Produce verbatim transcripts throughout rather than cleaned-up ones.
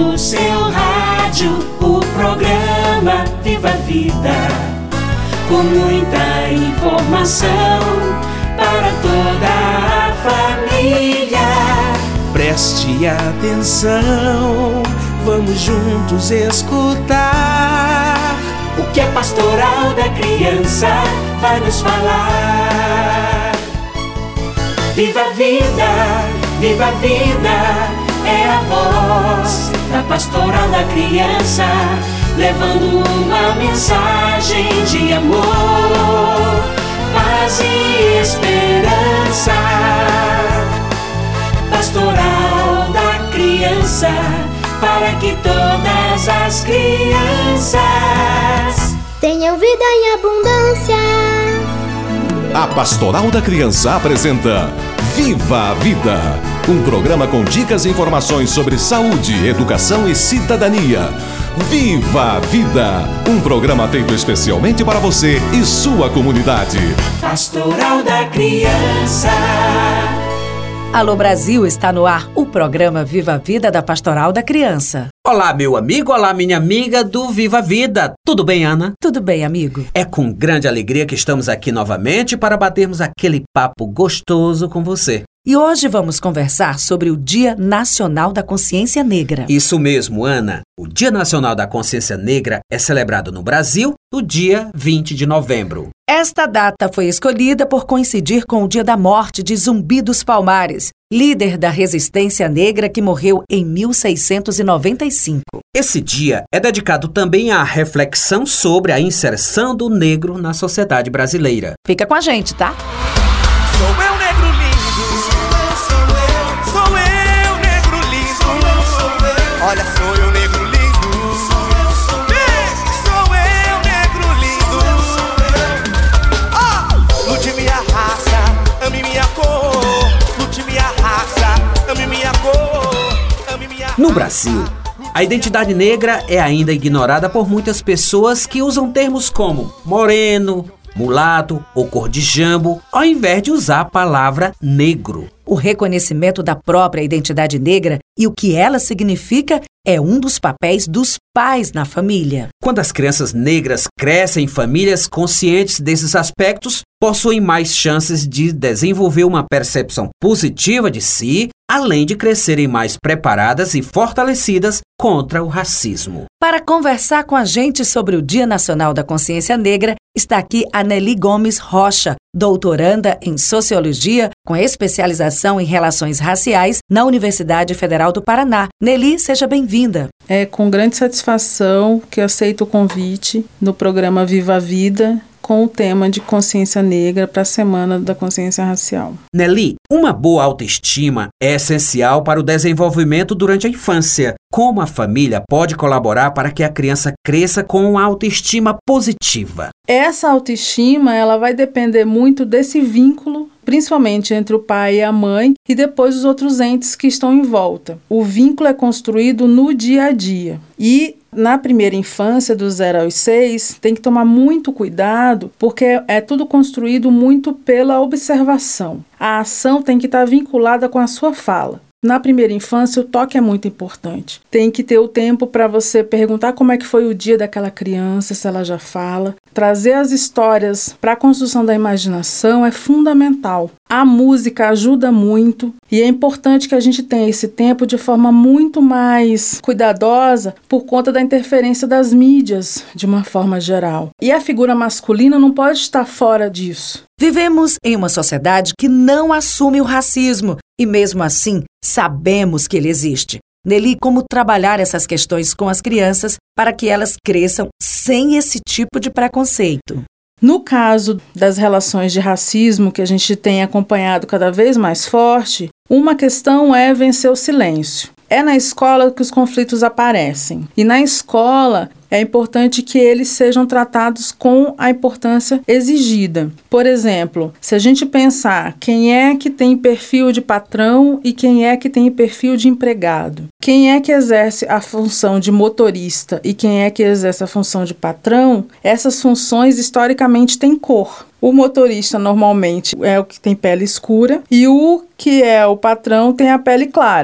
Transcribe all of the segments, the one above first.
no seu rádio o programa Viva a Vida, com muita informação para toda a família. Preste atenção, vamos juntos escutar o que a Pastoral da Criança vai nos falar. Viva a vida, viva a vida, é a voz da Pastoral da Criança, levando uma mensagem de amor, paz e esperança. Pastoral da Criança, para que todas as crianças tenham vida em abundância. A Pastoral da Criança apresenta Viva a Vida, um programa com dicas e informações sobre saúde, educação e cidadania. Viva a Vida, um programa feito especialmente para você e sua comunidade. Pastoral da Criança. Alô Brasil, está no ar o programa Viva a Vida da Pastoral da Criança. Olá, meu amigo, olá, minha amiga do Viva a Vida. Tudo bem, Ana? Tudo bem, amigo. É com grande alegria que estamos aqui novamente para batermos aquele papo gostoso com você. E hoje vamos conversar sobre o Dia Nacional da Consciência Negra. Isso mesmo, Ana. O Dia Nacional da Consciência Negra é celebrado no Brasil no dia vinte de novembro. Esta data foi escolhida por coincidir com o dia da morte de Zumbi dos Palmares, líder da resistência negra que morreu em mil seiscentos e noventa e cinco. Esse dia é dedicado também à reflexão sobre a inserção do negro na sociedade brasileira. Fica com a gente, tá? Sou eu, negro lindo. Sou eu, sou eu, sou eu, negro lindo. Sou eu, sou eu. Olha, sou eu, negro lindo. Sou eu, sou eu. Sou eu, negro lindo. Sou eu, sou eu. Ah! Lute minha raça, ame minha cor. Lute minha raça, ame minha cor. Ame minha raça. No Brasil, a identidade negra é ainda ignorada por muitas pessoas que usam termos como moreno, mulato ou cor de jambo, ao invés de usar a palavra negro. O reconhecimento da própria identidade negra e o que ela significa é um dos papéis dos pais na família. Quando as crianças negras crescem em famílias conscientes desses aspectos, possuem mais chances de desenvolver uma percepção positiva de si, além de crescerem mais preparadas e fortalecidas contra o racismo. Para conversar com a gente sobre o Dia Nacional da Consciência Negra, está aqui a Nelly Gomes Rocha, doutoranda em Sociologia, com especialização em Relações Raciais na Universidade Federal do Paraná. Nelly, seja bem-vinda. É com grande satisfação que eu aceito o convite no programa Viva a Vida, com o tema de consciência negra para a Semana da Consciência Racial. Nelly, uma boa autoestima é essencial para o desenvolvimento durante a infância. Como a família pode colaborar para que a criança cresça com uma autoestima positiva? Essa autoestima, ela vai depender muito desse vínculo, principalmente entre o pai e a mãe e depois os outros entes que estão em volta. O vínculo é construído no dia a dia e na primeira infância, do zero aos seis, tem que tomar muito cuidado, porque é tudo construído muito pela observação. A ação tem que estar vinculada com a sua fala. Na primeira infância, o toque é muito importante. Tem que ter o tempo para você perguntar como é que foi o dia daquela criança, se ela já fala. Trazer as histórias para a construção da imaginação é fundamental. A música ajuda muito e é importante que a gente tenha esse tempo de forma muito mais cuidadosa por conta da interferência das mídias, de uma forma geral. E a figura masculina não pode estar fora disso. Vivemos em uma sociedade que não assume o racismo e, mesmo assim, sabemos que ele existe. Nelly, como trabalhar essas questões com as crianças para que elas cresçam sem esse tipo de preconceito? No caso das relações de racismo que a gente tem acompanhado cada vez mais forte, uma questão é vencer o silêncio. É na escola que os conflitos aparecem. E na escola é importante que eles sejam tratados com a importância exigida. Por exemplo, se a gente pensar quem é que tem perfil de patrão e quem é que tem perfil de empregado, quem é que exerce a função de motorista e quem é que exerce a função de patrão, essas funções historicamente têm cor. O motorista normalmente é o que tem pele escura e o que é o patrão tem a pele clara.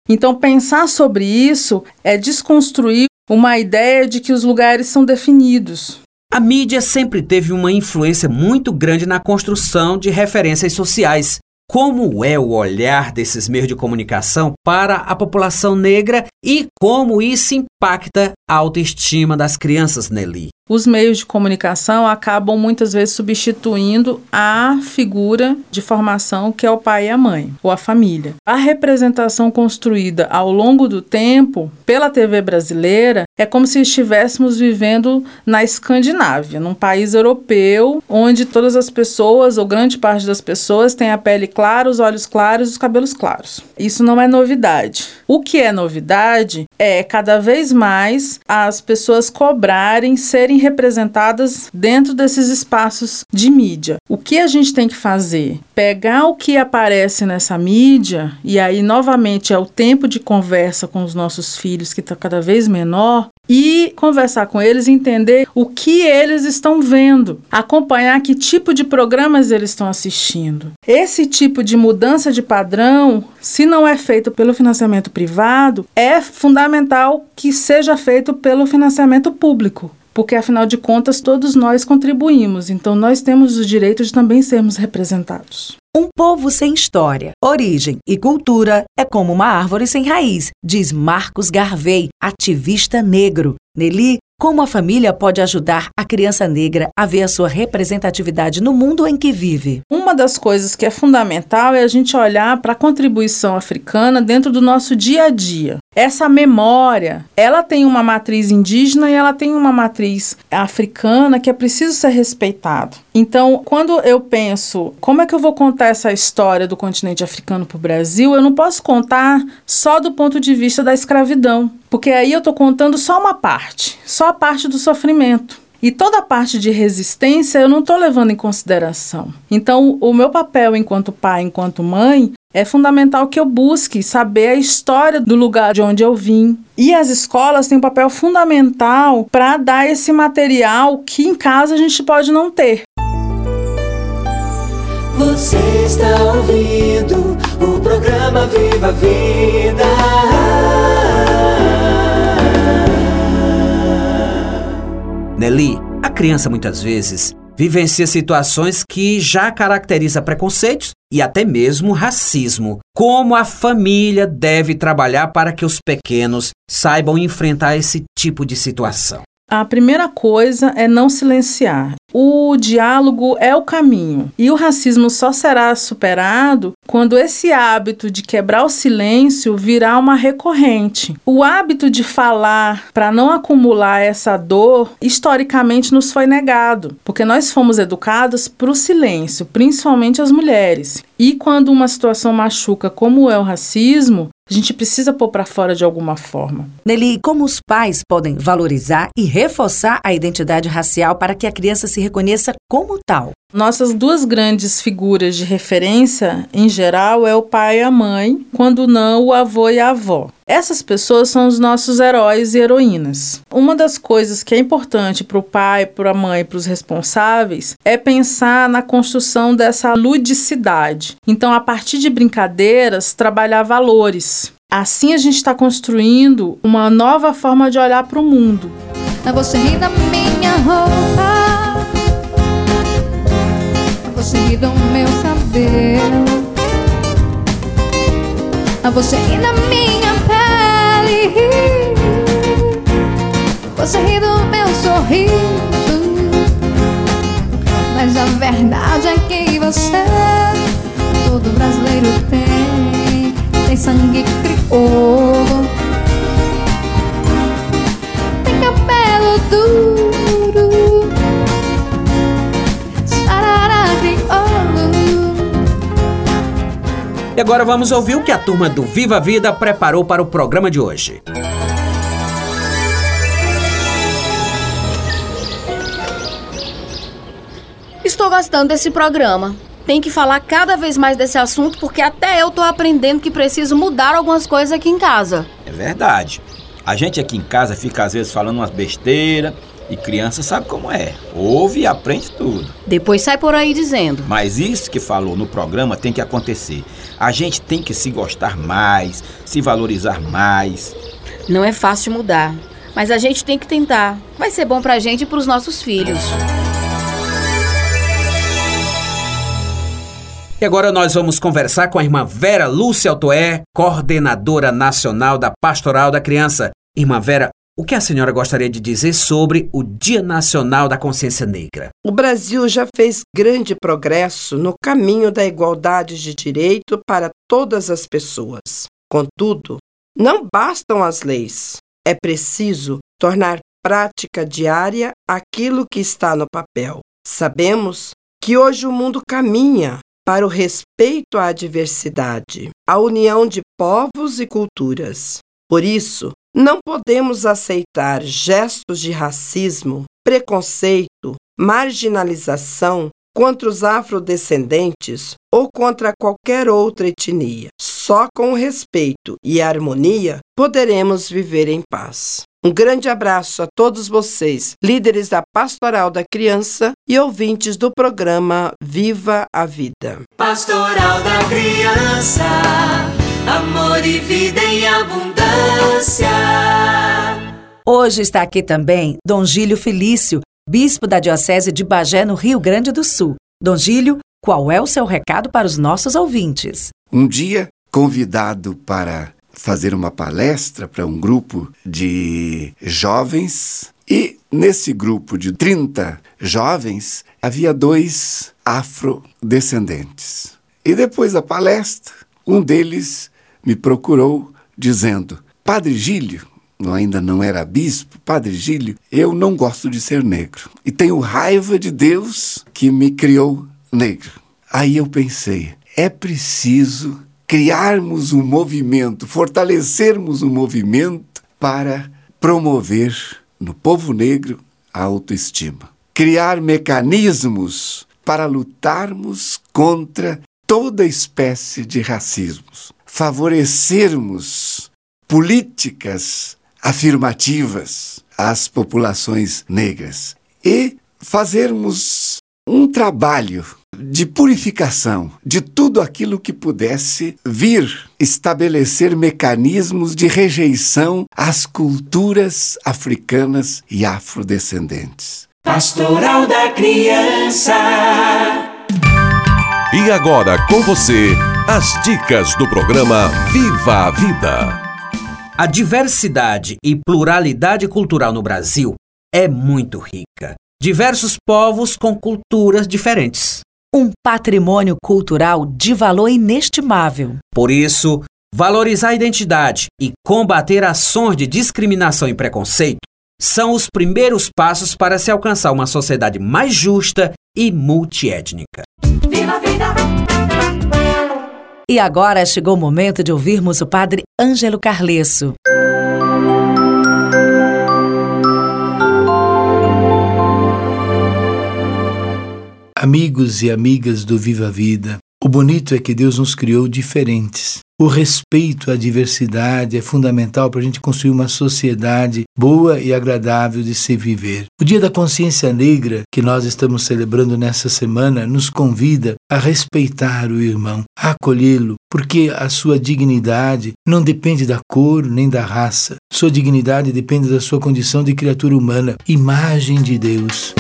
Então, pensar sobre isso é desconstruir uma ideia de que os lugares são definidos. A mídia sempre teve uma influência muito grande na construção de referências sociais. Como é o olhar desses meios de comunicação para a população negra e como isso impacta a autoestima das crianças, Nelly? Os meios de comunicação acabam muitas vezes substituindo a figura de formação que é o pai e a mãe, ou a família. A representação construída ao longo do tempo pela T V brasileira é como se estivéssemos vivendo na Escandinávia, num país europeu, onde todas as pessoas, ou grande parte das pessoas, têm a pele clara, os olhos claros e os cabelos claros. Isso não é novidade. O que é novidade é cada vez mais as pessoas cobrarem serem representadas dentro desses espaços de mídia. O que a gente tem que fazer? Pegar o que aparece nessa mídia, e aí novamente é o tempo de conversa com os nossos filhos, que está cada vez menor, e conversar com eles e entender o que eles estão vendo, acompanhar que tipo de programas eles estão assistindo. Esse tipo de mudança de padrão, se não é feito pelo financiamento privado, é fundamental que seja feito pelo financiamento público. Porque, afinal de contas, todos nós contribuímos. Então, nós temos o direito de também sermos representados. Um povo sem história, origem e cultura é como uma árvore sem raiz, diz Marcos Garvey, ativista negro. Nelly, como a família pode ajudar a criança negra a ver a sua representatividade no mundo em que vive? Uma das coisas que é fundamental é a gente olhar para a contribuição africana dentro do nosso dia a dia. Essa memória, ela tem uma matriz indígena e ela tem uma matriz africana que é preciso ser respeitado. Então, quando eu penso, como é que eu vou contar essa história do continente africano para o Brasil, eu não posso contar só do ponto de vista da escravidão, porque aí eu estou contando só uma parte, só a parte do sofrimento. E toda a parte de resistência eu não estou levando em consideração. Então, o meu papel enquanto pai, enquanto mãe, é fundamental que eu busque saber a história do lugar de onde eu vim. E as escolas têm um papel fundamental para dar esse material que em casa a gente pode não ter. Você está ouvindo o programa Viva a Vida. Nelly, a criança muitas vezes vivencia situações que já caracteriza preconceitos e até mesmo racismo. Como a família deve trabalhar para que os pequenos saibam enfrentar esse tipo de situação? A primeira coisa é não silenciar. O diálogo é o caminho. E o racismo só será superado quando esse hábito de quebrar o silêncio virar uma recorrente. O hábito de falar para não acumular essa dor, historicamente nos foi negado, porque nós fomos educadas para o silêncio, principalmente as mulheres. E quando uma situação machuca, como é o racismo, a gente precisa pôr para fora de alguma forma. Nelly, como os pais podem valorizar e reforçar a identidade racial para que a criança se reconheça como tal? Nossas duas grandes figuras de referência, em geral, é o pai e a mãe, quando não, o avô e a avó. Essas pessoas são os nossos heróis e heroínas. Uma das coisas que é importante para o pai, para a mãe, para os responsáveis, é pensar na construção dessa ludicidade. Então, a partir de brincadeiras, trabalhar valores. Assim, a gente está construindo uma nova forma de olhar para o mundo. Você ri da minha roupa, você ri do meu cabelo, você ri da minha pele, você ri do meu sorriso. Mas a verdade é que você, todo brasileiro tem, tem sangue crioulo, tem cabelo duro, sarará crioulo. E agora vamos ouvir o que a turma do Viva a Vida preparou para o programa de hoje. Estou gostando desse programa. Tem que falar cada vez mais desse assunto, porque até eu tô aprendendo que preciso mudar algumas coisas aqui em casa. É verdade. A gente aqui em casa fica às vezes falando umas besteiras E criança sabe como é. Ouve e aprende tudo. Depois sai por aí dizendo. Mas isso que falou no programa tem que acontecer. A gente tem que se gostar mais, se valorizar mais. Não é fácil mudar, mas a gente tem que tentar. Vai ser bom pra gente e pros nossos filhos. E agora nós vamos conversar com a irmã Vera Lúcia Altoé, coordenadora nacional da Pastoral da Criança. Irmã Vera, o que a senhora gostaria de dizer sobre o Dia Nacional da Consciência Negra? O Brasil já fez grande progresso no caminho da igualdade de direito para todas as pessoas. Contudo, não bastam as leis. É preciso tornar prática diária aquilo que está no papel. Sabemos que hoje o mundo caminha para o respeito à diversidade, à união de povos e culturas. Por isso, não podemos aceitar gestos de racismo, preconceito, marginalização contra os afrodescendentes ou contra qualquer outra etnia. Só com o respeito e a harmonia poderemos viver em paz. Um grande abraço a todos vocês, líderes da Pastoral da Criança e ouvintes do programa Viva a Vida. Pastoral da Criança, amor e vida em abundância. Hoje está aqui também Dom Gílio Felício, bispo da Diocese de Bagé, no Rio Grande do Sul. Dom Gílio, qual é o seu recado para os nossos ouvintes? Um dia, convidado para fazer uma palestra para um grupo de jovens, e nesse grupo de trinta jovens havia dois afrodescendentes. E depois da palestra, um deles me procurou dizendo: Padre Gílio, eu ainda não era bispo, Padre Gílio, eu não gosto de ser negro e tenho raiva de Deus que me criou negro. Aí eu pensei, é preciso criarmos um movimento, fortalecermos um movimento para promover no povo negro a autoestima. Criar mecanismos para lutarmos contra toda espécie de racismos. Favorecermos políticas afirmativas às populações negras. E fazermos um trabalho de purificação de tudo aquilo que pudesse vir estabelecer mecanismos de rejeição às culturas africanas e afrodescendentes. Pastoral da Criança. E agora com você, as dicas do programa Viva a Vida. A diversidade e pluralidade cultural no Brasil é muito rica. Diversos povos com culturas diferentes. Um patrimônio cultural de valor inestimável. Por isso, valorizar a identidade e combater ações de discriminação e preconceito são os primeiros passos para se alcançar uma sociedade mais justa e multiétnica. Viva a vida! E agora chegou o momento de ouvirmos o Padre Ângelo Carlesso. Amigos e amigas do Viva a Vida, o bonito é que Deus nos criou diferentes. O respeito à diversidade é fundamental para a gente construir uma sociedade boa e agradável de se viver. O Dia da Consciência Negra, que nós estamos celebrando nessa semana, nos convida a respeitar o irmão, a acolhê-lo, porque a sua dignidade não depende da cor nem da raça. Sua dignidade depende da sua condição de criatura humana, imagem de Deus.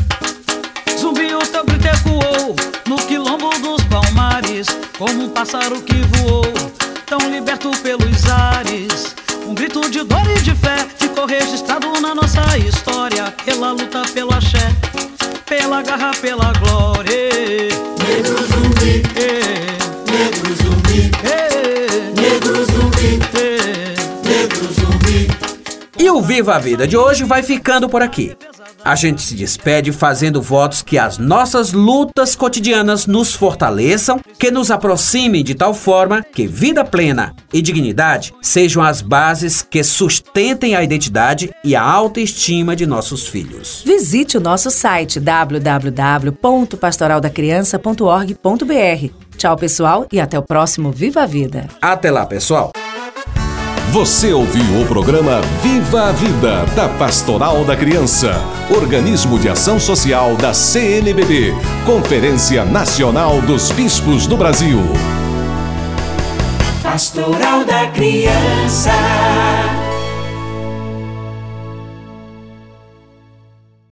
No quilombo dos palmares, como um pássaro que voou, tão liberto pelos ares. Um grito de dor e de fé ficou registrado na nossa história, pela luta, pelo axé, pela garra, pela glória. Negro zumbi, é. negro zumbi, é. negro zumbi, é. negro zumbi. E o Viva a Vida de hoje vai ficando por aqui. A gente se despede fazendo votos que as nossas lutas cotidianas nos fortaleçam, que nos aproximem de tal forma que vida plena e dignidade sejam as bases que sustentem a identidade e a autoestima de nossos filhos. Visite o nosso site w w w ponto pastoral da criança ponto org ponto b r. Tchau, pessoal, e até o próximo Viva a Vida. Até lá, pessoal! Você ouviu o programa Viva a Vida, da Pastoral da Criança, organismo de ação social da C N B B, Conferência Nacional dos Bispos do Brasil. Pastoral da Criança.